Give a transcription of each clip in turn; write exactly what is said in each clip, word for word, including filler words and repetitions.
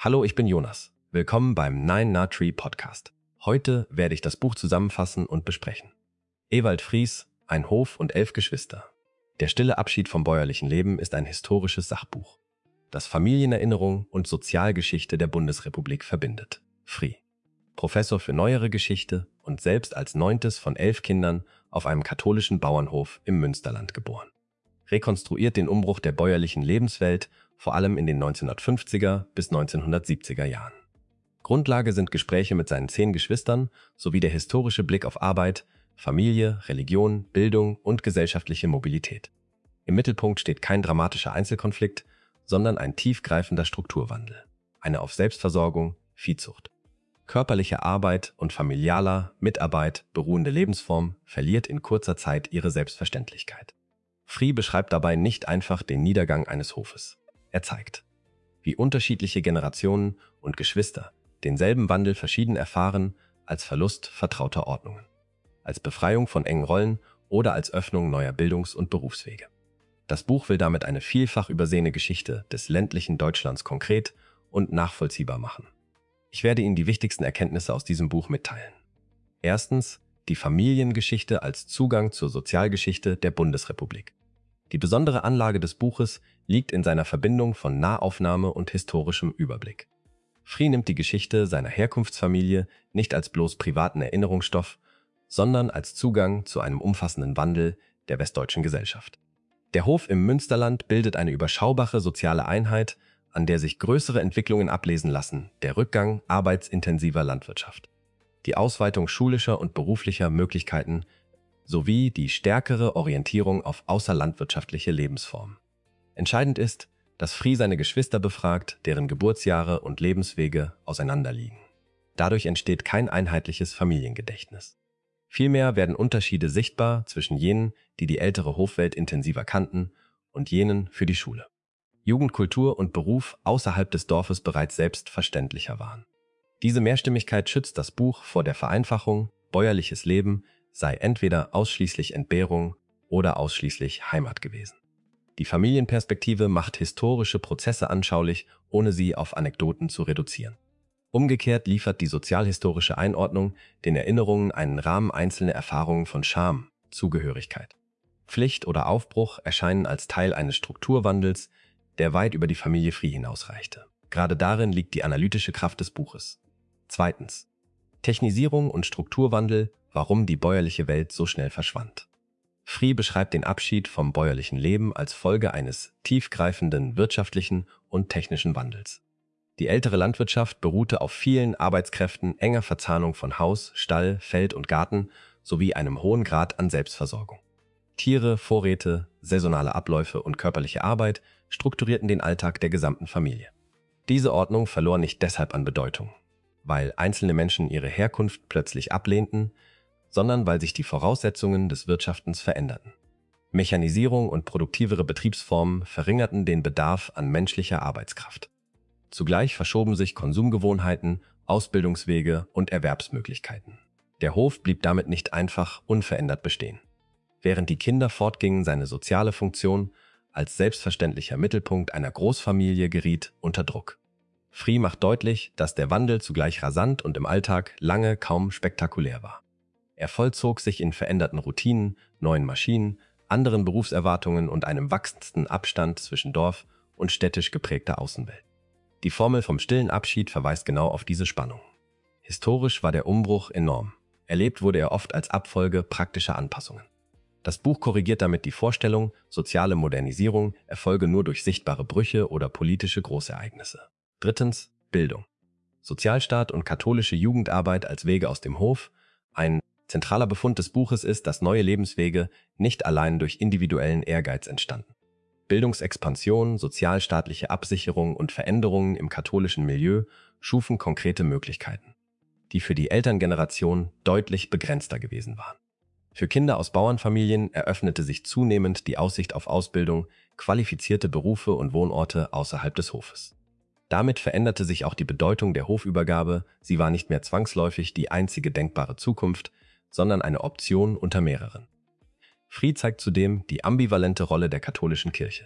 Hallo, ich bin Jonas. Willkommen beim Nine Nut Tree Podcast. Heute werde ich das Buch zusammenfassen und besprechen. Ewald Fries, Ein Hof und elf Geschwister. Der stille Abschied vom bäuerlichen Leben ist ein historisches Sachbuch, das Familienerinnerung und Sozialgeschichte der Bundesrepublik verbindet. Fries, Professor für Neuere Geschichte und selbst als neuntes von elf Kindern auf einem katholischen Bauernhof im Münsterland geboren, rekonstruiert den Umbruch der bäuerlichen Lebenswelt, vor allem in den neunzehnhundertfünfziger bis neunzehnhundertsiebziger Jahren. Grundlage sind Gespräche mit seinen zehn Geschwistern sowie der historische Blick auf Arbeit, Familie, Religion, Bildung und gesellschaftliche Mobilität. Im Mittelpunkt steht kein dramatischer Einzelkonflikt, sondern ein tiefgreifender Strukturwandel, eine auf Selbstversorgung, Viehzucht, körperliche Arbeit und familialer Mitarbeit beruhende Lebensform verliert in kurzer Zeit ihre Selbstverständlichkeit. Fries beschreibt dabei nicht einfach den Niedergang eines Hofes. Er zeigt, wie unterschiedliche Generationen und Geschwister denselben Wandel verschieden erfahren, als Verlust vertrauter Ordnungen, als Befreiung von engen Rollen oder als Öffnung neuer Bildungs- und Berufswege. Das Buch will damit eine vielfach übersehene Geschichte des ländlichen Deutschlands konkret und nachvollziehbar machen. Ich werde Ihnen die wichtigsten Erkenntnisse aus diesem Buch mitteilen. Erstens, die Familiengeschichte als Zugang zur Sozialgeschichte der Bundesrepublik. Die besondere Anlage des Buches liegt in seiner Verbindung von Nahaufnahme und historischem Überblick. Fries nimmt die Geschichte seiner Herkunftsfamilie nicht als bloß privaten Erinnerungsstoff, sondern als Zugang zu einem umfassenden Wandel der westdeutschen Gesellschaft. Der Hof im Münsterland bildet eine überschaubare soziale Einheit, an der sich größere Entwicklungen ablesen lassen, der Rückgang arbeitsintensiver Landwirtschaft, die Ausweitung schulischer und beruflicher Möglichkeiten sowie die stärkere Orientierung auf außerlandwirtschaftliche Lebensformen. Entscheidend ist, dass Fries seine Geschwister befragt, deren Geburtsjahre und Lebenswege auseinanderliegen. Dadurch entsteht kein einheitliches Familiengedächtnis. Vielmehr werden Unterschiede sichtbar zwischen jenen, die die ältere Hofwelt intensiver kannten, und jenen für die Schule, Jugendkultur und Beruf außerhalb des Dorfes bereits selbstverständlicher waren. Diese Mehrstimmigkeit schützt das Buch vor der Vereinfachung, bäuerliches Leben sei entweder ausschließlich Entbehrung oder ausschließlich Heimat gewesen. Die Familienperspektive macht historische Prozesse anschaulich, ohne sie auf Anekdoten zu reduzieren. Umgekehrt liefert die sozialhistorische Einordnung den Erinnerungen einen Rahmen einzelner Erfahrungen von Scham, Zugehörigkeit, Pflicht oder Aufbruch erscheinen als Teil eines Strukturwandels, der weit über die Familie Fries hinausreichte. Gerade darin liegt die analytische Kraft des Buches. Zweitens. Technisierung und Strukturwandel, warum die bäuerliche Welt so schnell verschwand. Fries beschreibt den Abschied vom bäuerlichen Leben als Folge eines tiefgreifenden wirtschaftlichen und technischen Wandels. Die ältere Landwirtschaft beruhte auf vielen Arbeitskräften, enger Verzahnung von Haus, Stall, Feld und Garten sowie einem hohen Grad an Selbstversorgung. Tiere, Vorräte, saisonale Abläufe und körperliche Arbeit strukturierten den Alltag der gesamten Familie. Diese Ordnung verlor nicht deshalb an Bedeutung, weil einzelne Menschen ihre Herkunft plötzlich ablehnten, sondern weil sich die Voraussetzungen des Wirtschaftens veränderten. Mechanisierung und produktivere Betriebsformen verringerten den Bedarf an menschlicher Arbeitskraft. Zugleich verschoben sich Konsumgewohnheiten, Ausbildungswege und Erwerbsmöglichkeiten. Der Hof blieb damit nicht einfach unverändert bestehen. Während die Kinder fortgingen, seine soziale Funktion als selbstverständlicher Mittelpunkt einer Großfamilie geriet unter Druck. Fries macht deutlich, dass der Wandel zugleich rasant und im Alltag lange kaum spektakulär war. Er vollzog sich in veränderten Routinen, neuen Maschinen, anderen Berufserwartungen und einem wachsenden Abstand zwischen Dorf und städtisch geprägter Außenwelt. Die Formel vom stillen Abschied verweist genau auf diese Spannung. Historisch war der Umbruch enorm. Erlebt wurde er oft als Abfolge praktischer Anpassungen. Das Buch korrigiert damit die Vorstellung, soziale Modernisierung erfolge nur durch sichtbare Brüche oder politische Großereignisse. Drittens, Bildung. Sozialstaat und katholische Jugendarbeit als Wege aus dem Hof. Ein zentraler Befund des Buches ist, dass neue Lebenswege nicht allein durch individuellen Ehrgeiz entstanden. Bildungsexpansion, sozialstaatliche Absicherung und Veränderungen im katholischen Milieu schufen konkrete Möglichkeiten, die für die Elterngeneration deutlich begrenzter gewesen waren. Für Kinder aus Bauernfamilien eröffnete sich zunehmend die Aussicht auf Ausbildung, qualifizierte Berufe und Wohnorte außerhalb des Hofes. Damit veränderte sich auch die Bedeutung der Hofübergabe, sie war nicht mehr zwangsläufig die einzige denkbare Zukunft, sondern eine Option unter mehreren. Fries zeigt zudem die ambivalente Rolle der katholischen Kirche.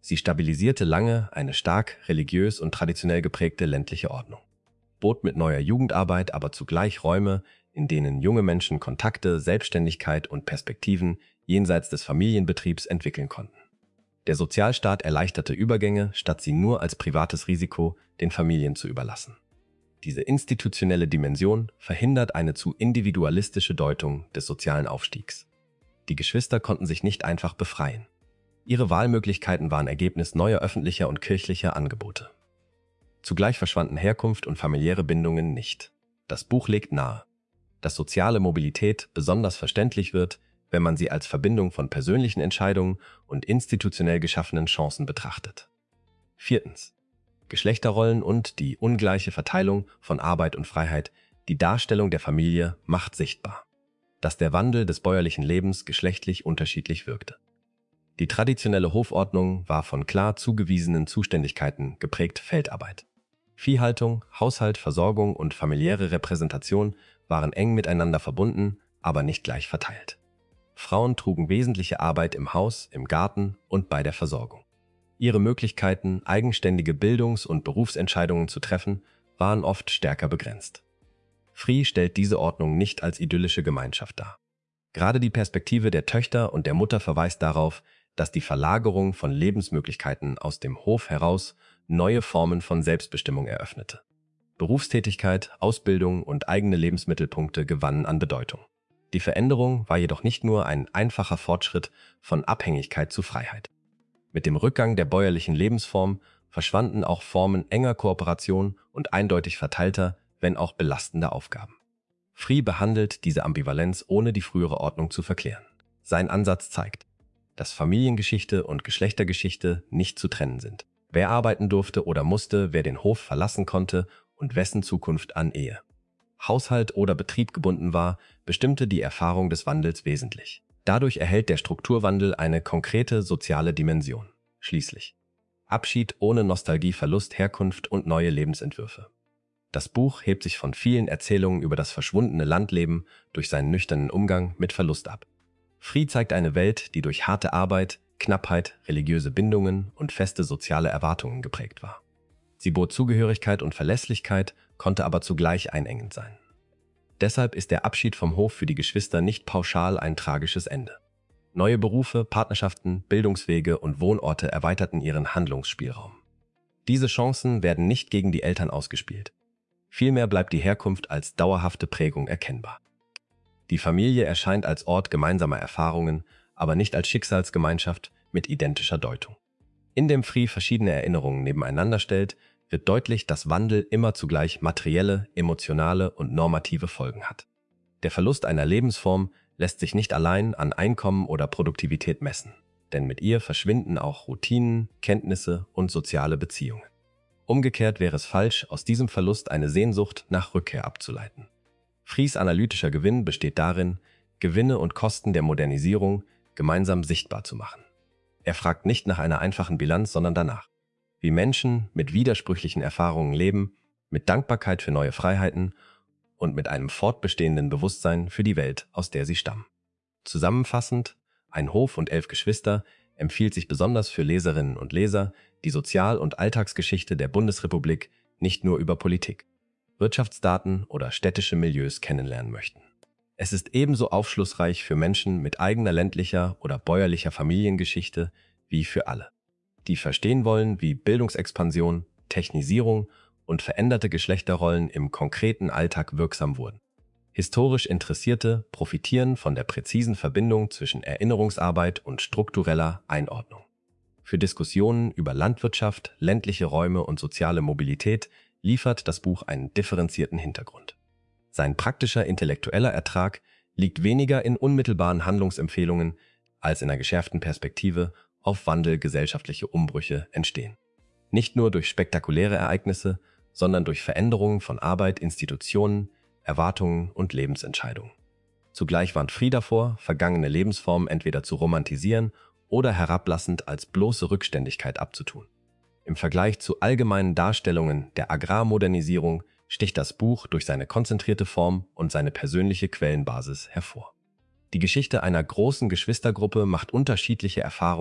Sie stabilisierte lange eine stark religiös und traditionell geprägte ländliche Ordnung, bot mit neuer Jugendarbeit aber zugleich Räume, in denen junge Menschen Kontakte, Selbstständigkeit und Perspektiven jenseits des Familienbetriebs entwickeln konnten. Der Sozialstaat erleichterte Übergänge, statt sie nur als privates Risiko den Familien zu überlassen. Diese institutionelle Dimension verhindert eine zu individualistische Deutung des sozialen Aufstiegs. Die Geschwister konnten sich nicht einfach befreien. Ihre Wahlmöglichkeiten waren Ergebnis neuer öffentlicher und kirchlicher Angebote. Zugleich verschwanden Herkunft und familiäre Bindungen nicht. Das Buch legt nahe, dass soziale Mobilität besonders verständlich wird, wenn man sie als Verbindung von persönlichen Entscheidungen und institutionell geschaffenen Chancen betrachtet. Viertens. Geschlechterrollen und die ungleiche Verteilung von Arbeit und Freiheit, die Darstellung der Familie macht sichtbar, dass der Wandel des bäuerlichen Lebens geschlechtlich unterschiedlich wirkte. Die traditionelle Hofordnung war von klar zugewiesenen Zuständigkeiten geprägt. Feldarbeit, Viehhaltung, Haushalt, Versorgung und familiäre Repräsentation waren eng miteinander verbunden, aber nicht gleich verteilt. Frauen trugen wesentliche Arbeit im Haus, im Garten und bei der Versorgung. Ihre Möglichkeiten, eigenständige Bildungs- und Berufsentscheidungen zu treffen, waren oft stärker begrenzt. Frie stellt diese Ordnung nicht als idyllische Gemeinschaft dar. Gerade die Perspektive der Töchter und der Mutter verweist darauf, dass die Verlagerung von Lebensmöglichkeiten aus dem Hof heraus neue Formen von Selbstbestimmung eröffnete. Berufstätigkeit, Ausbildung und eigene Lebensmittelpunkte gewannen an Bedeutung. Die Veränderung war jedoch nicht nur ein einfacher Fortschritt von Abhängigkeit zu Freiheit. Mit dem Rückgang der bäuerlichen Lebensform verschwanden auch Formen enger Kooperation und eindeutig verteilter, wenn auch belastender Aufgaben. Frie behandelt diese Ambivalenz, ohne die frühere Ordnung zu verklären. Sein Ansatz zeigt, dass Familiengeschichte und Geschlechtergeschichte nicht zu trennen sind. Wer arbeiten durfte oder musste, wer den Hof verlassen konnte und wessen Zukunft an Ehe, Haushalt oder Betrieb gebunden war, bestimmte die Erfahrung des Wandels wesentlich. Dadurch erhält der Strukturwandel eine konkrete soziale Dimension. Schließlich Abschied ohne Nostalgie, Verlust, Herkunft und neue Lebensentwürfe. Das Buch hebt sich von vielen Erzählungen über das verschwundene Landleben durch seinen nüchternen Umgang mit Verlust ab. Frie zeigt eine Welt, die durch harte Arbeit, Knappheit, religiöse Bindungen und feste soziale Erwartungen geprägt war. Sie bot Zugehörigkeit und Verlässlichkeit, konnte aber zugleich einengend sein. Deshalb ist der Abschied vom Hof für die Geschwister nicht pauschal ein tragisches Ende. Neue Berufe, Partnerschaften, Bildungswege und Wohnorte erweiterten ihren Handlungsspielraum. Diese Chancen werden nicht gegen die Eltern ausgespielt. Vielmehr bleibt die Herkunft als dauerhafte Prägung erkennbar. Die Familie erscheint als Ort gemeinsamer Erfahrungen, aber nicht als Schicksalsgemeinschaft mit identischer Deutung. Indem Frie verschiedene Erinnerungen nebeneinander stellt, wird deutlich, dass Wandel immer zugleich materielle, emotionale und normative Folgen hat. Der Verlust einer Lebensform lässt sich nicht allein an Einkommen oder Produktivität messen, denn mit ihr verschwinden auch Routinen, Kenntnisse und soziale Beziehungen. Umgekehrt wäre es falsch, aus diesem Verlust eine Sehnsucht nach Rückkehr abzuleiten. Fries analytischer Gewinn besteht darin, Gewinne und Kosten der Modernisierung gemeinsam sichtbar zu machen. Er fragt nicht nach einer einfachen Bilanz, sondern danach, wie Menschen mit widersprüchlichen Erfahrungen leben, mit Dankbarkeit für neue Freiheiten und mit einem fortbestehenden Bewusstsein für die Welt, aus der sie stammen. Zusammenfassend, Ein Hof und elf Geschwister empfiehlt sich besonders für Leserinnen und Leser, die Sozial- und Alltagsgeschichte der Bundesrepublik nicht nur über Politik, Wirtschaftsdaten oder städtische Milieus kennenlernen möchten. Es ist ebenso aufschlussreich für Menschen mit eigener ländlicher oder bäuerlicher Familiengeschichte wie für alle, die verstehen wollen, wie Bildungsexpansion, Technisierung und veränderte Geschlechterrollen im konkreten Alltag wirksam wurden. Historisch Interessierte profitieren von der präzisen Verbindung zwischen Erinnerungsarbeit und struktureller Einordnung. Für Diskussionen über Landwirtschaft, ländliche Räume und soziale Mobilität liefert das Buch einen differenzierten Hintergrund. Sein praktischer intellektueller Ertrag liegt weniger in unmittelbaren Handlungsempfehlungen als in einer geschärften Perspektive auf Wandel, gesellschaftliche Umbrüche entstehen. Nicht nur durch spektakuläre Ereignisse, sondern durch Veränderungen von Arbeit, Institutionen, Erwartungen und Lebensentscheidungen. Zugleich warnt Frie davor, vergangene Lebensformen entweder zu romantisieren oder herablassend als bloße Rückständigkeit abzutun. Im Vergleich zu allgemeinen Darstellungen der Agrarmodernisierung sticht das Buch durch seine konzentrierte Form und seine persönliche Quellenbasis hervor. Die Geschichte einer großen Geschwistergruppe macht unterschiedliche Erfahrungen,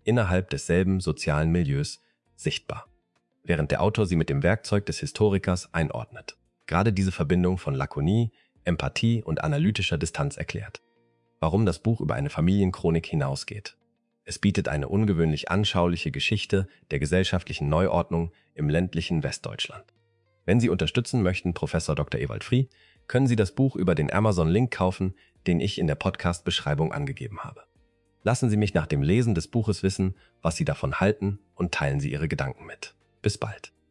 innerhalb desselben sozialen Milieus sichtbar, während der Autor sie mit dem Werkzeug des Historikers einordnet. Gerade diese Verbindung von Lakonie, Empathie und analytischer Distanz erklärt, warum das Buch über eine Familienchronik hinausgeht. Es bietet eine ungewöhnlich anschauliche Geschichte der gesellschaftlichen Neuordnung im ländlichen Westdeutschland. Wenn Sie unterstützen möchten, Professor Doktor Ewald Frie, können Sie das Buch über den Amazon-Link kaufen, den ich in der Podcast-Beschreibung angegeben habe. Lassen Sie mich nach dem Lesen des Buches wissen, was Sie davon halten, und teilen Sie Ihre Gedanken mit. Bis bald.